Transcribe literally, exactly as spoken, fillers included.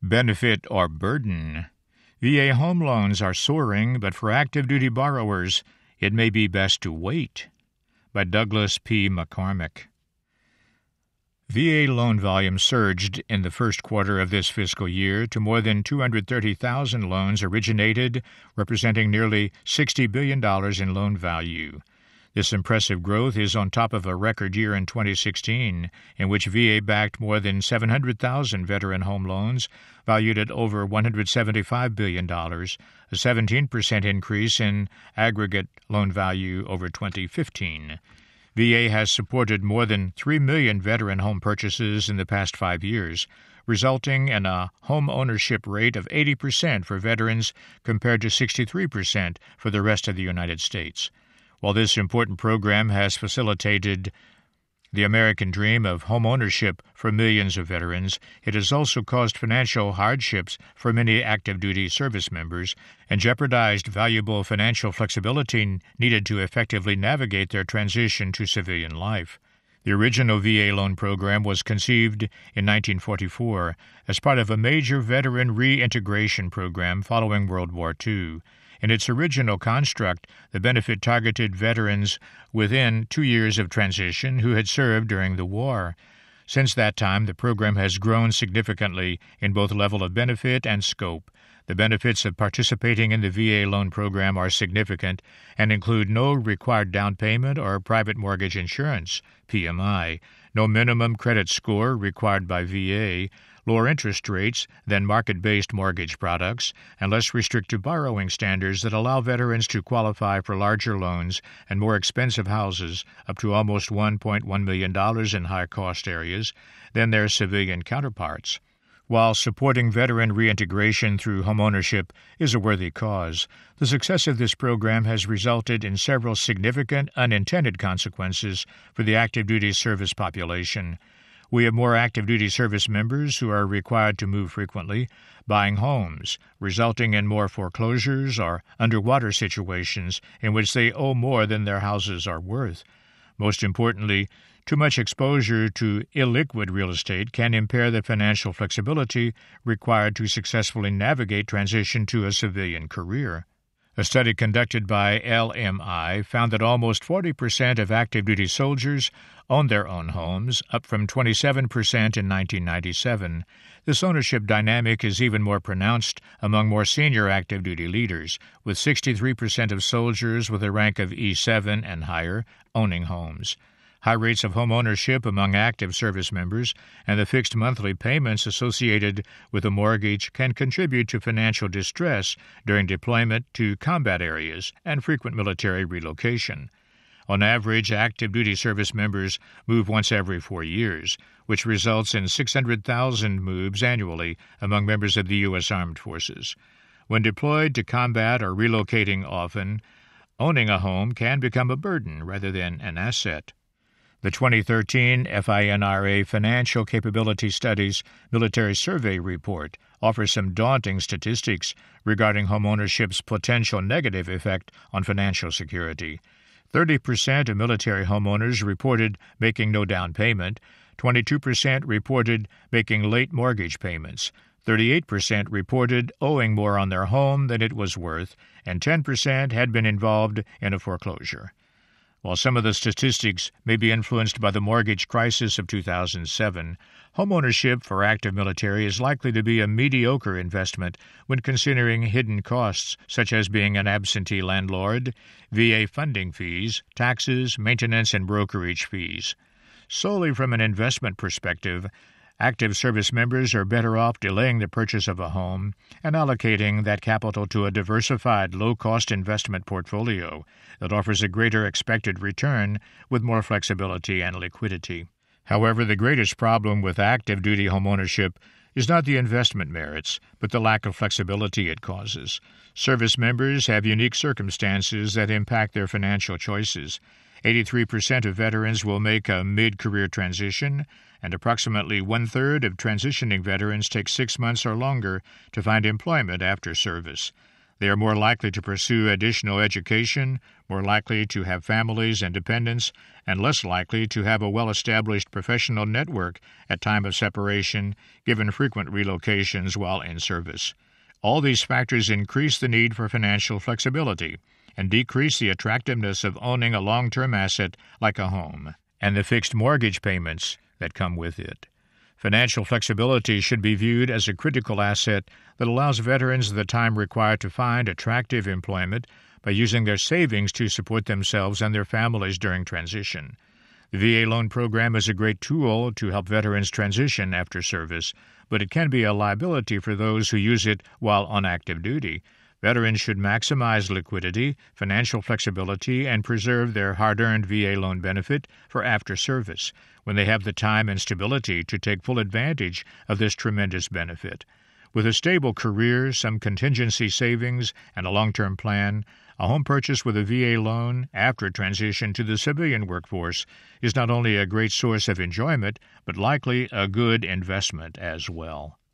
Benefit or burden? V A home loans are soaring, but for active duty borrowers, it may be best to wait. By Douglas P. McCormick. V A loan volume surged in the first quarter of this fiscal year to more than two hundred thirty thousand loans originated, representing nearly sixty billion dollars in loan value. This impressive growth is on top of a record year in twenty sixteen, in which V A backed more than seven hundred thousand veteran home loans, valued at over one hundred seventy-five billion dollars, a seventeen percent increase in aggregate loan value over twenty fifteen. V A has supported more than three million veteran home purchases in the past five years, resulting in a home ownership rate of eighty percent for veterans compared to sixty-three percent for the rest of the United States. While this important program has facilitated the American dream of home ownership for millions of veterans, it has also caused financial hardships for many active-duty service members and jeopardized valuable financial flexibility needed to effectively navigate their transition to civilian life. The original V A loan program was conceived in nineteen forty-four as part of a major veteran reintegration program following World War Two. In its original construct, the benefit targeted veterans within two years of transition who had served during the war. Since that time, the program has grown significantly in both level of benefit and scope. The benefits of participating in the V A loan program are significant and include no required down payment or private mortgage insurance, P M I, no minimum credit score required by V A, lower interest rates than market-based mortgage products, and less restrictive borrowing standards that allow veterans to qualify for larger loans and more expensive houses, up to almost one point one million dollars in high-cost areas, than their civilian counterparts. While supporting veteran reintegration through homeownership is a worthy cause, the success of this program has resulted in several significant unintended consequences for the active-duty service population. We have more active-duty service members who are required to move frequently, buying homes, resulting in more foreclosures or underwater situations in which they owe more than their houses are worth. Most importantly, too much exposure to illiquid real estate can impair the financial flexibility required to successfully navigate transition to a civilian career. A study conducted by L M I found that almost forty percent of active-duty soldiers own their own homes, up from twenty-seven percent in nineteen ninety-seven. This ownership dynamic is even more pronounced among more senior active-duty leaders, with sixty-three percent of soldiers with a rank of E seven and higher owning homes. High rates of home ownership among active service members and the fixed monthly payments associated with a mortgage can contribute to financial distress during deployment to combat areas and frequent military relocation. On average, active-duty service members move once every four years, which results in six hundred thousand moves annually among members of the U S Armed Forces. When deployed to combat or relocating often, owning a home can become a burden rather than an asset. The twenty thirteen FINRA Financial Capability Studies Military Survey Report offers some daunting statistics regarding homeownership's potential negative effect on financial security. thirty percent of military homeowners reported making no down payment, twenty-two percent reported making late mortgage payments, thirty-eight percent reported owing more on their home than it was worth, and ten percent had been involved in a foreclosure. While some of the statistics may be influenced by the mortgage crisis of two thousand seven, homeownership for active military is likely to be a mediocre investment when considering hidden costs such as being an absentee landlord, V A funding fees, taxes, maintenance, and brokerage fees. Solely from an investment perspective, active service members are better off delaying the purchase of a home and allocating that capital to a diversified, low-cost investment portfolio that offers a greater expected return with more flexibility and liquidity. However, the greatest problem with active-duty homeownership is not the investment merits, but the lack of flexibility it causes. Service members have unique circumstances that impact their financial choices. eighty-three percent of veterans will make a mid-career transition, and approximately one-third of transitioning veterans take six months or longer to find employment after service. They are more likely to pursue additional education, more likely to have families and dependents, and less likely to have a well-established professional network at time of separation, given frequent relocations while in service. All these factors increase the need for financial flexibility and decrease the attractiveness of owning a long-term asset like a home, and the fixed mortgage payments that come with it. Financial flexibility should be viewed as a critical asset that allows veterans the time required to find attractive employment by using their savings to support themselves and their families during transition. The V A loan program is a great tool to help veterans transition after service, but it can be a liability for those who use it while on active duty. Veterans should maximize liquidity, financial flexibility, and preserve their hard-earned V A loan benefit for after service, when they have the time and stability to take full advantage of this tremendous benefit. With a stable career, some contingency savings, and a long-term plan, a home purchase with a V A loan after transition to the civilian workforce is not only a great source of enjoyment, but likely a good investment as well.